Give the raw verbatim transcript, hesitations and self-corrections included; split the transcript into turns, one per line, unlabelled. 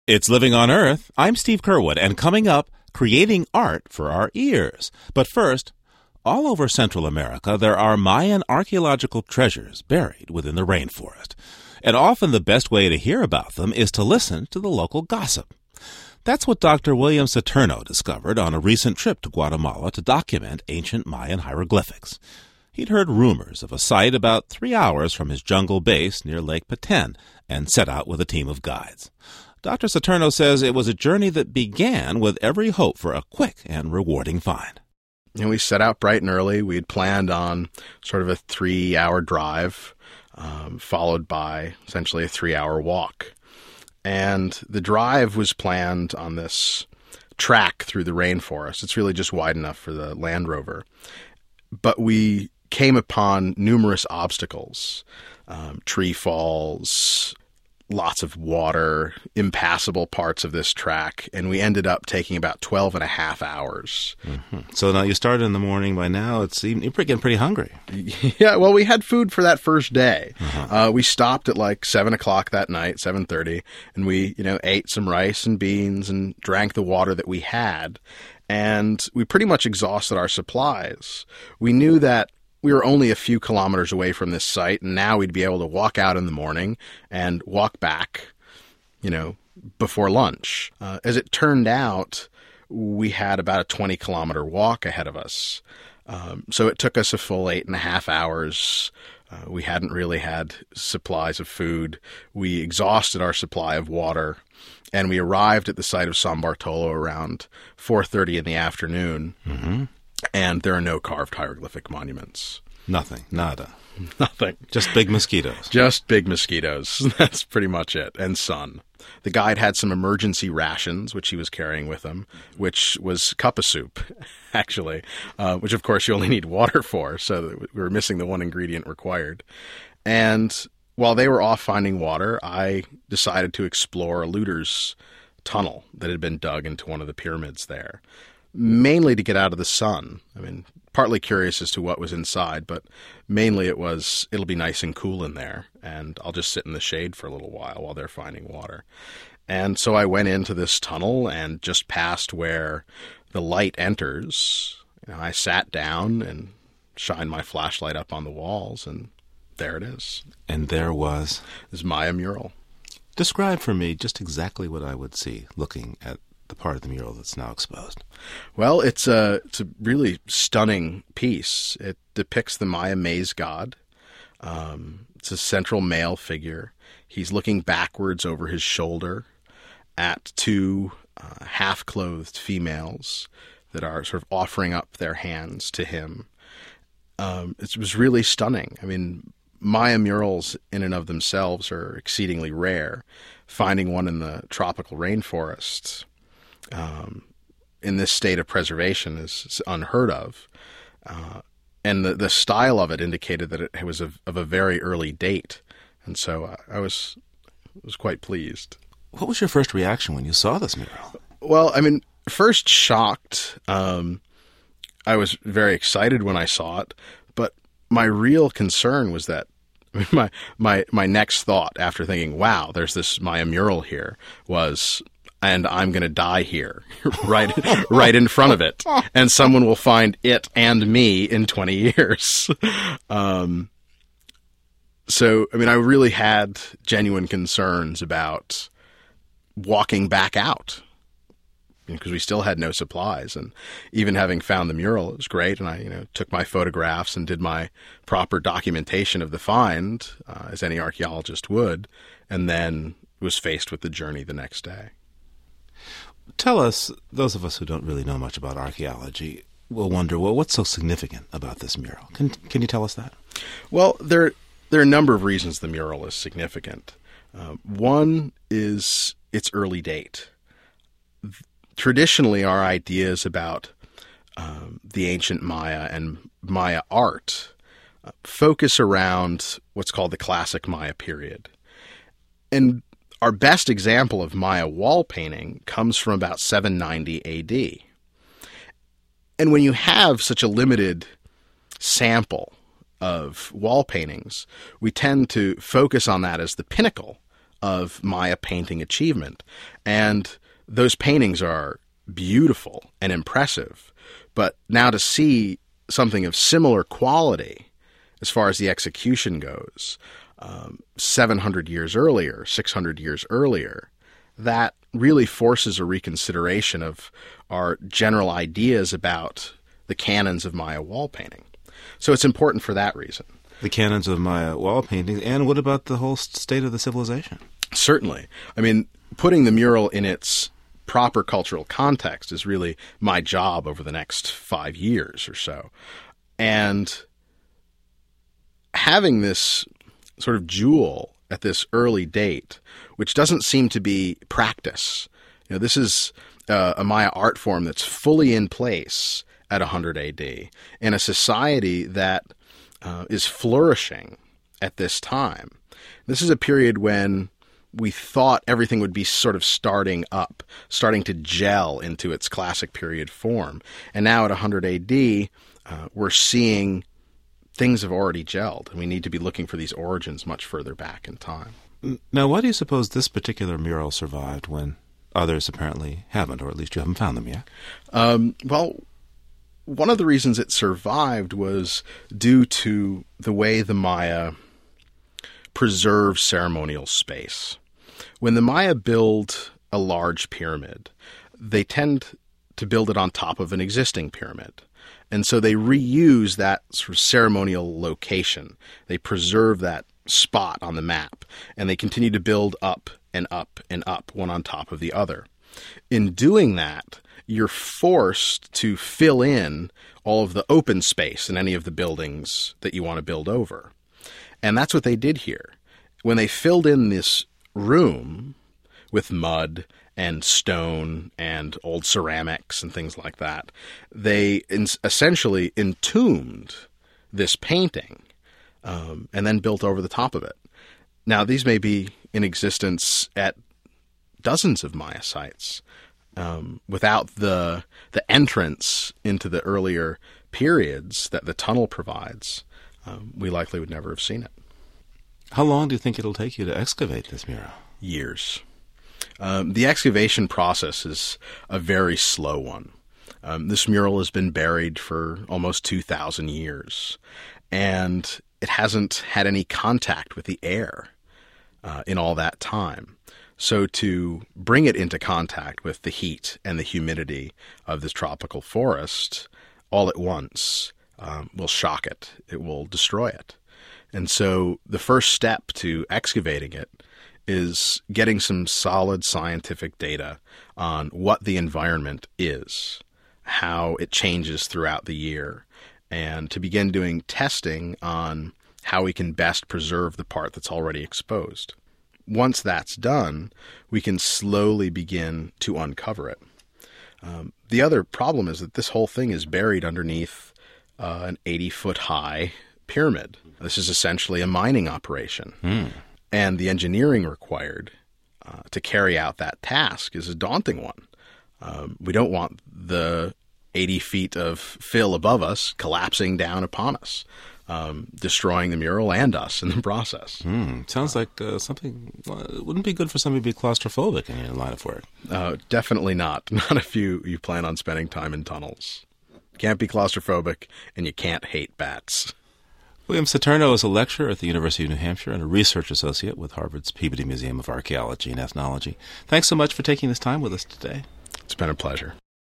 It's Living on Earth. I'm Steve Curwood, and coming up, creating art for our ears. But first, all over Central America, there are Mayan archaeological treasures buried within the rainforest. And often the best way to hear about them is to listen to the local gossip. That's what Doctor William Saturno discovered on a recent trip to Guatemala to document ancient Mayan hieroglyphics. He'd heard rumors of a site about three hours from his jungle base near Lake Petén and set out with a team of guides. Doctor Saturno says it was a journey that began with every hope for a quick and rewarding find.
And we set out bright and early. We had planned on sort of a three-hour drive, um, followed by essentially a three-hour walk. And the drive was planned on this track through the rainforest. It's really just wide enough for the Land Rover. But we came upon numerous obstacles, um, tree falls, lots of water, impassable parts of this track, and we ended up taking about twelve and a half hours.
Mm-hmm. So now you started in the morning. By now, it's even, you're getting pretty hungry.
Yeah, well, we had food for that first day.
Uh-huh.
Uh, we stopped at like seven o'clock that night, seven thirty, and we, you know, ate some rice and beans and drank the water that we had, and we pretty much exhausted our supplies. We knew that we were only a few kilometers away from this site, and now we'd be able to walk out in the morning and walk back, you know, before lunch. Uh, as it turned out, we had about a twenty kilometer walk ahead of us. Um, so it took us a full eight and a half hours. Uh, we hadn't really had supplies of food. We exhausted our supply of water, and we arrived at the site of San Bartolo around four thirty in the afternoon.
Mm-hmm.
And there are no carved hieroglyphic monuments.
Nothing. Nada.
Nothing.
Just big mosquitoes.
Just big mosquitoes. That's pretty much it. And sun. The guide had some emergency rations, which he was carrying with him, which was cup of soup, actually, uh, which, of course, you only need water for. So we were missing the one ingredient required. And while they were off finding water, I decided to explore a looter's tunnel that had been dug into one of the pyramids there, mainly to get out of the sun. I mean, partly curious as to what was inside, but mainly it was, it'll be nice and cool in there, and I'll just sit in the shade for a little while while they're finding water. And so I went into this tunnel, and just past where the light enters, you know, I sat down and shined my flashlight up on the walls, and there it is.
And there was?
This Maya mural.
Describe for me just exactly what I would see looking at the part of the mural that's now exposed.
Well, it's a, it's a really stunning piece. It depicts the Maya maize god. Um, it's a central male figure. He's looking backwards over his shoulder at two uh, half-clothed females that are sort of offering up their hands to him. Um, it was really stunning. I mean, Maya murals in and of themselves are exceedingly rare. Finding one in the tropical rainforest Um, in this state of preservation is unheard of. Uh, and the, the style of it indicated that it was of, of a very early date. And so I, I was was quite pleased.
What was your first reaction when you saw this mural?
Well, I mean, first shocked. Um, I was very excited when I saw it, but my real concern was that my, my, my next thought after thinking, wow, there's this Maya mural here, was, and I'm going to die here, right, right in front of it, and someone will find it and me in twenty years. Um, so, I mean, I really had genuine concerns about walking back out, because we still had no supplies, and even having found the mural, it was great, and I, you know, took my photographs and did my proper documentation of the find, uh, as any archaeologist would, and then was faced with the journey the next day.
Tell us, those of us who don't really know much about archaeology will wonder, well, what's so significant about this mural? Can can you tell us that?
Well, there, there are a number of reasons the mural is significant. Uh, one is its early date. Traditionally, our ideas about um, the ancient Maya and Maya art uh, focus around what's called the classic Maya period. And our best example of Maya wall painting comes from about seven ninety A D. And when you have such a limited sample of wall paintings, we tend to focus on that as the pinnacle of Maya painting achievement. And those paintings are beautiful and impressive. But now to see something of similar quality as far as the execution goes, um, seven hundred years earlier, six hundred years earlier, that really forces a reconsideration of our general ideas about the canons of Maya wall painting. So it's important for that reason.
The canons of Maya wall painting. And what about the whole state of the civilization?
Certainly. I mean, putting the mural in its proper cultural context is really my job over the next five years or so. And having this sort of jewel at this early date, which doesn't seem to be practice. You know, this is uh, a Maya art form that's fully in place at one hundred A D in a society that uh, is flourishing at this time. This is a period when we thought everything would be sort of starting up, starting to gel into its classic period form. And now at one hundred A D, uh, we're seeing things have already gelled, and we need to be looking for these origins much further back in time.
Now, why do you suppose this particular mural survived when others apparently haven't, or at least you haven't found them yet?
Um, well, one of the reasons it survived was due to the way the Maya preserve ceremonial space. When the Maya build a large pyramid, they tend to build it on top of an existing pyramid. And so they reuse that sort of ceremonial location. They preserve that spot on the map, and they continue to build up and up and up, one on top of the other. In doing that, you're forced to fill in all of the open space in any of the buildings that you want to build over. And that's what they did here. When they filled in this room with mud and stone and old ceramics and things like that, they in- essentially entombed this painting um, and then built over the top of it. Now, these may be in existence at dozens of Maya sites. Um, without the the entrance into the earlier periods that the tunnel provides, um, we likely would never have seen it.
How long do you think it'll take you to excavate this mural?
Years. Um, the excavation process is a very slow one. Um, this mural has been buried for almost two thousand years, and it hasn't had any contact with the air uh, in all that time. So to bring it into contact with the heat and the humidity of this tropical forest all at once um, will shock it. It will destroy it. And so the first step to excavating it is getting some solid scientific data on what the environment is, how it changes throughout the year, and to begin doing testing on how we can best preserve the part that's already exposed. Once that's done, we can slowly begin to uncover it. Um, the other problem is that this whole thing is buried underneath uh, an eighty-foot-high pyramid. This is essentially a mining operation.
Mm.
And the engineering required uh, to carry out that task is a daunting one. Um, we don't want the eighty feet of fill above us collapsing down upon us, um, destroying the mural and us in the process.
Mm. Sounds like uh, something uh, wouldn't be good for somebody to be claustrophobic in your line of work.
Uh, definitely not. Not if you, you plan on spending time in tunnels. Can't be claustrophobic, and you can't hate bats.
William Saturno is a lecturer at the University of New Hampshire and a research associate with Harvard's Peabody Museum of Archaeology and Ethnology. Thanks so much for taking this time with us today.
It's been a pleasure.